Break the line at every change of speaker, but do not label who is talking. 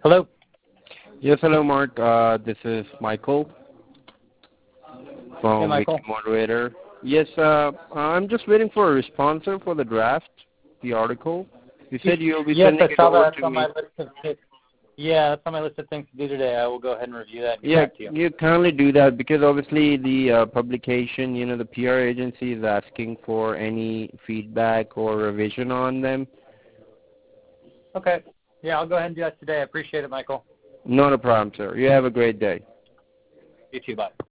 Hello.
Yes, hello, Mark. This is Michael
Hey,
from
Michael.
Wiki Moderator. Yes, I'm just waiting for a response for the draft, the article. You said you'll be
Yes,
sending
I
it
saw
over
that. That's
to
on
me.
my list of things. Yeah, that's on my list of things to do today. I will go ahead and review that and get
Yeah,
back to you.
you kindly do that because obviously the publication, the PR agency is asking for any feedback or revision on them.
Okay. Yeah, I'll go ahead and do that today. I appreciate it, Michael.
Not a problem, sir. You have a great day.
You too. Bye.